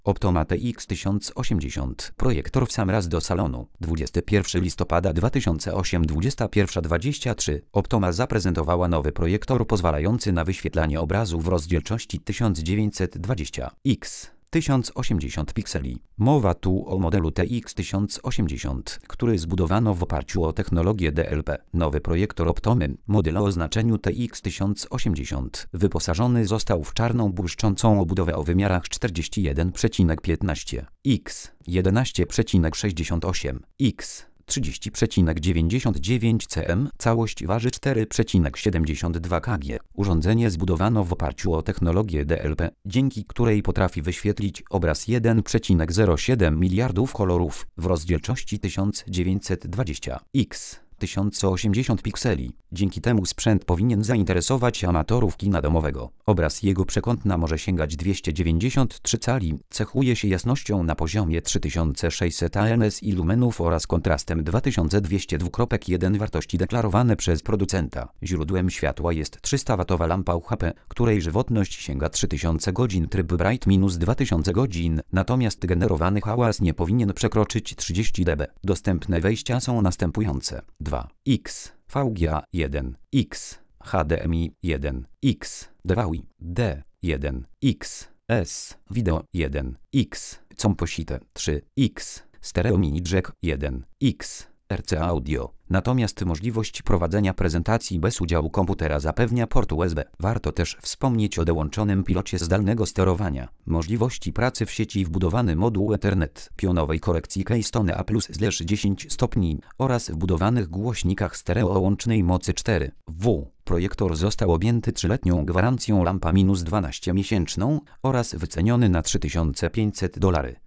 Optoma TX 1080. Projektor w sam raz do salonu. 21 listopada 2008 21:23. Optoma zaprezentowała nowy projektor pozwalający na wyświetlanie obrazu w rozdzielczości 1920x. 1080 pikseli. Mowa tu o modelu TX 1080, który zbudowano w oparciu o technologię DLP. Nowy projektor Optomy, model o oznaczeniu TX 1080, wyposażony został w czarną błyszczącą obudowę o wymiarach 41,15 x, 11,68 x, 30,99 cm. Całość waży 4,72 kg. Urządzenie zbudowano w oparciu o technologię DLP, dzięki której potrafi wyświetlić obraz 1,07 miliardów kolorów w rozdzielczości 1920x. 1080 pikseli. Dzięki temu sprzęt powinien zainteresować amatorów kina domowego. Obraz jego przekątna może sięgać 293 cali, cechuje się jasnością na poziomie 3600 ANS i lumenów oraz kontrastem 2202.1 wartości deklarowane przez producenta. Źródłem światła jest 300W lampa UHP, której żywotność sięga 3000 godzin, tryb Bright minus 2000 godzin, natomiast generowany hałas nie powinien przekroczyć 30 dB. Dostępne wejścia są następujące: 2x, VGA 1x, HDMI 1x, DVI D1x, S, Video 1x, Composite 3x, Stereo Mini Jack 1x, RCA Audio. Natomiast możliwość prowadzenia prezentacji bez udziału komputera zapewnia port USB. Warto też wspomnieć o dołączonym pilocie zdalnego sterowania, możliwości pracy w sieci, wbudowany moduł Ethernet, pionowej korekcji Keystone A+/10 stopni oraz wbudowanych głośnikach stereo o łącznej mocy 4W. Projektor został objęty 3-letnią gwarancją lampa -12 miesięczną oraz wyceniony na $3500.